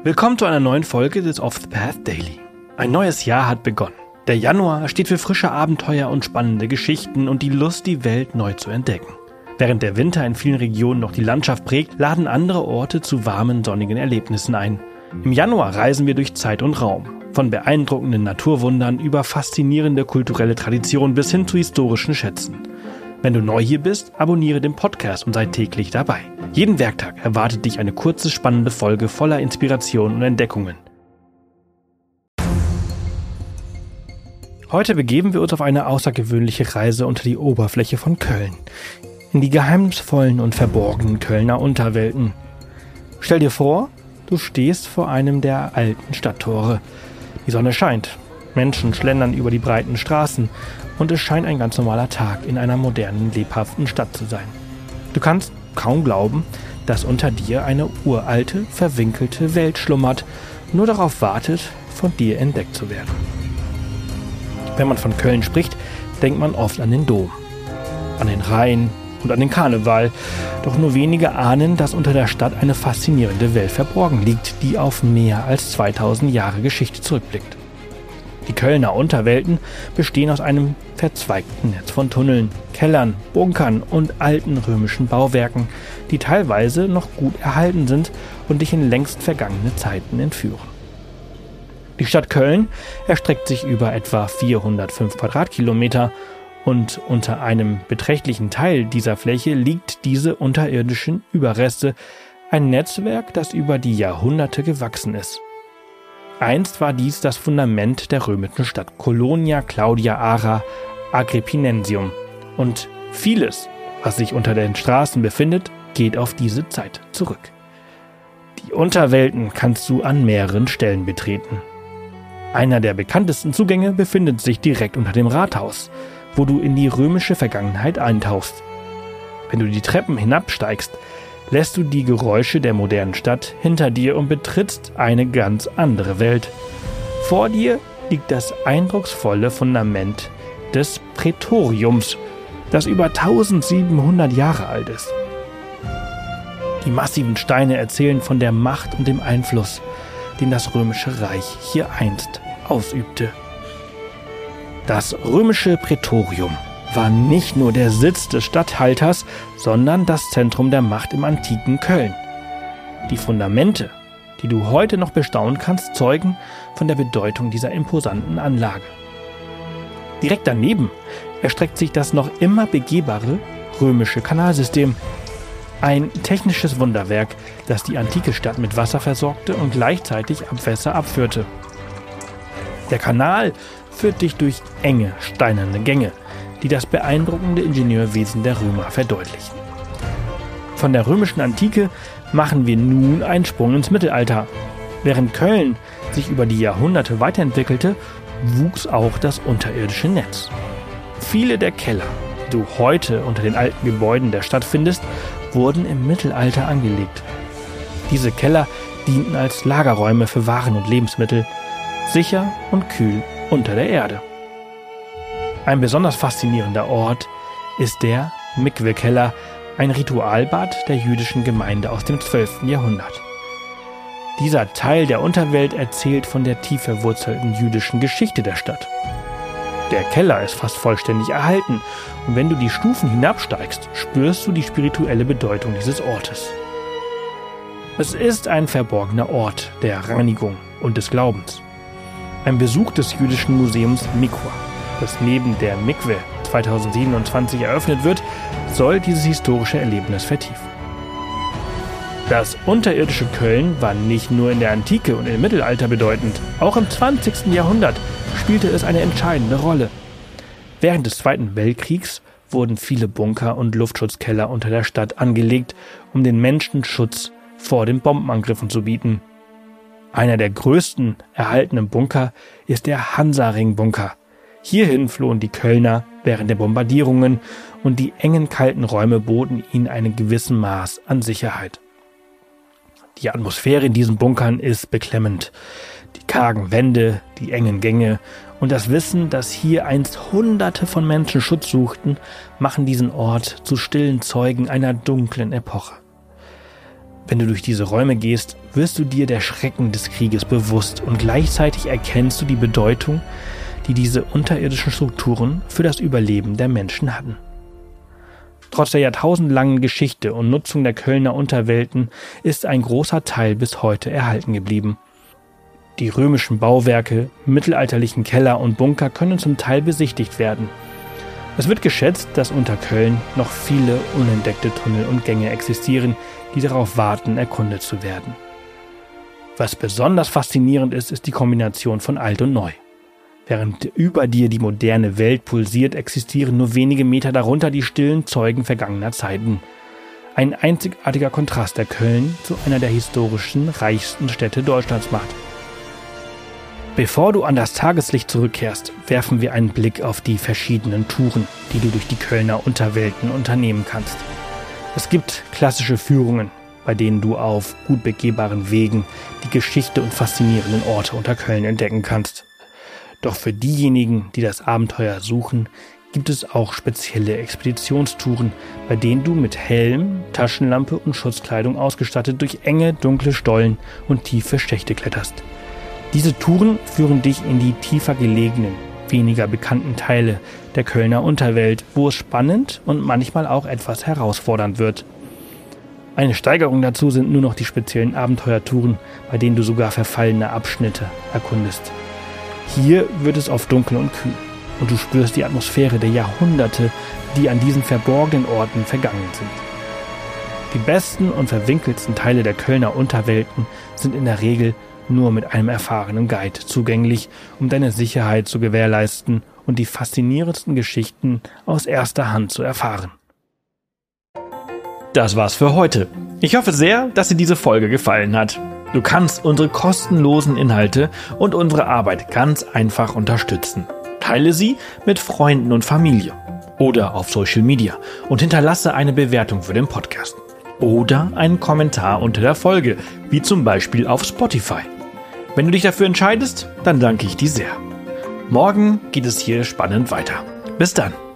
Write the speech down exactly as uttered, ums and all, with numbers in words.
Willkommen zu einer neuen Folge des Off the Path Daily. Ein neues Jahr hat begonnen. Der Januar steht für frische Abenteuer und spannende Geschichten und die Lust, die Welt neu zu entdecken. Während der Winter in vielen Regionen noch die Landschaft prägt, laden andere Orte zu warmen, sonnigen Erlebnissen ein. Im Januar reisen wir durch Zeit und Raum. Von beeindruckenden Naturwundern über faszinierende kulturelle Traditionen bis hin zu historischen Schätzen. Wenn du neu hier bist, abonniere den Podcast und sei täglich dabei. Jeden Werktag erwartet dich eine kurze, spannende Folge voller Inspiration und Entdeckungen. Heute begeben wir uns auf eine außergewöhnliche Reise unter die Oberfläche von Köln. In die geheimnisvollen und verborgenen Kölner Unterwelten. Stell dir vor, du stehst vor einem der alten Stadttore. Die Sonne scheint, Menschen schlendern über die breiten Straßen und es scheint ein ganz normaler Tag in einer modernen, lebhaften Stadt zu sein. Du kannst kaum glauben, dass unter dir eine uralte, verwinkelte Welt schlummert, nur darauf wartet, von dir entdeckt zu werden. Wenn man von Köln spricht, denkt man oft an den Dom, an den Rhein und an den Karneval. Doch nur wenige ahnen, dass unter der Stadt eine faszinierende Welt verborgen liegt, die auf mehr als zweitausend Jahre Geschichte zurückblickt. Die Kölner Unterwelten bestehen aus einem verzweigten Netz von Tunneln, Kellern, Bunkern und alten römischen Bauwerken, die teilweise noch gut erhalten sind und dich in längst vergangene Zeiten entführen. Die Stadt Köln erstreckt sich über etwa vierhundertfünf Quadratkilometer und unter einem beträchtlichen Teil dieser Fläche liegt diese unterirdischen Überreste, ein Netzwerk, das über die Jahrhunderte gewachsen ist. Einst war dies das Fundament der römischen Stadt Colonia Claudia Ara Agrippinensium und vieles, was sich unter den Straßen befindet, geht auf diese Zeit zurück. Die Unterwelten kannst du an mehreren Stellen betreten. Einer der bekanntesten Zugänge befindet sich direkt unter dem Rathaus, wo du in die römische Vergangenheit eintauchst. Wenn du die Treppen hinabsteigst, lässt du die Geräusche der modernen Stadt hinter dir und betrittst eine ganz andere Welt. Vor dir liegt das eindrucksvolle Fundament des Prätoriums, das über eintausendsiebenhundert Jahre alt ist. Die massiven Steine erzählen von der Macht und dem Einfluss, den das Römische Reich hier einst ausübte. Das römische Prätorium war nicht nur der Sitz des Statthalters, sondern das Zentrum der Macht im antiken Köln. Die Fundamente, die du heute noch bestaunen kannst, zeugen von der Bedeutung dieser imposanten Anlage. Direkt daneben erstreckt sich das noch immer begehbare römische Kanalsystem. Ein technisches Wunderwerk, das die antike Stadt mit Wasser versorgte und gleichzeitig Abwässer abführte. Der Kanal führt dich durch enge, steinerne Gänge, die das beeindruckende Ingenieurwesen der Römer verdeutlichen. Von der römischen Antike machen wir nun einen Sprung ins Mittelalter. Während Köln sich über die Jahrhunderte weiterentwickelte, wuchs auch das unterirdische Netz. Viele der Keller, die du heute unter den alten Gebäuden der Stadt findest, wurden im Mittelalter angelegt. Diese Keller dienten als Lagerräume für Waren und Lebensmittel, sicher und kühl unter der Erde. Ein besonders faszinierender Ort ist der Mikwe-Keller, ein Ritualbad der jüdischen Gemeinde aus dem zwölften Jahrhundert. Dieser Teil der Unterwelt erzählt von der tief verwurzelten jüdischen Geschichte der Stadt. Der Keller ist fast vollständig erhalten und wenn du die Stufen hinabsteigst, spürst du die spirituelle Bedeutung dieses Ortes. Es ist ein verborgener Ort der Reinigung und des Glaubens. Ein Besuch des jüdischen Museums Mikwa, das neben der Mikwe zweitausendsiebenundzwanzig eröffnet wird, soll dieses historische Erlebnis vertiefen. Das unterirdische Köln war nicht nur in der Antike und im Mittelalter bedeutend, auch im zwanzigsten Jahrhundert spielte es eine entscheidende Rolle. Während des Zweiten Weltkriegs wurden viele Bunker und Luftschutzkeller unter der Stadt angelegt, um den Menschen Schutz vor den Bombenangriffen zu bieten. Einer der größten erhaltenen Bunker ist der Hansaring-Bunker. Hierhin flohen die Kölner während der Bombardierungen und die engen, kalten Räume boten ihnen ein gewisses Maß an Sicherheit. Die Atmosphäre in diesen Bunkern ist beklemmend. Die kargen Wände, die engen Gänge und das Wissen, dass hier einst Hunderte von Menschen Schutz suchten, machen diesen Ort zu stillen Zeugen einer dunklen Epoche. Wenn du durch diese Räume gehst, wirst du dir der Schrecken des Krieges bewusst und gleichzeitig erkennst du die Bedeutung, die diese unterirdischen Strukturen für das Überleben der Menschen hatten. Trotz der jahrtausendlangen Geschichte und Nutzung der Kölner Unterwelten ist ein großer Teil bis heute erhalten geblieben. Die römischen Bauwerke, mittelalterlichen Keller und Bunker können zum Teil besichtigt werden. Es wird geschätzt, dass unter Köln noch viele unentdeckte Tunnel und Gänge existieren, die darauf warten, erkundet zu werden. Was besonders faszinierend ist, ist die Kombination von alt und neu. Während über dir die moderne Welt pulsiert, existieren nur wenige Meter darunter die stillen Zeugen vergangener Zeiten. Ein einzigartiger Kontrast, der Köln zu einer der historischen, reichsten Städte Deutschlands macht. Bevor du an das Tageslicht zurückkehrst, werfen wir einen Blick auf die verschiedenen Touren, die du durch die Kölner Unterwelten unternehmen kannst. Es gibt klassische Führungen, bei denen du auf gut begehbaren Wegen die Geschichte und faszinierenden Orte unter Köln entdecken kannst. Doch für diejenigen, die das Abenteuer suchen, gibt es auch spezielle Expeditionstouren, bei denen du mit Helm, Taschenlampe und Schutzkleidung ausgestattet durch enge, dunkle Stollen und tiefe Schächte kletterst. Diese Touren führen dich in die tiefer gelegenen, weniger bekannten Teile der Kölner Unterwelt, wo es spannend und manchmal auch etwas herausfordernd wird. Eine Steigerung dazu sind nur noch die speziellen Abenteuertouren, bei denen du sogar verfallene Abschnitte erkundest. Hier wird es oft dunkel und kühl und du spürst die Atmosphäre der Jahrhunderte, die an diesen verborgenen Orten vergangen sind. Die besten und verwinkelsten Teile der Kölner Unterwelten sind in der Regel nur mit einem erfahrenen Guide zugänglich, um deine Sicherheit zu gewährleisten und die faszinierendsten Geschichten aus erster Hand zu erfahren. Das war's für heute. Ich hoffe sehr, dass dir diese Folge gefallen hat. Du kannst unsere kostenlosen Inhalte und unsere Arbeit ganz einfach unterstützen. Teile sie mit Freunden und Familie oder auf Social Media und hinterlasse eine Bewertung für den Podcast oder einen Kommentar unter der Folge, wie zum Beispiel auf Spotify. Wenn du dich dafür entscheidest, dann danke ich dir sehr. Morgen geht es hier spannend weiter. Bis dann.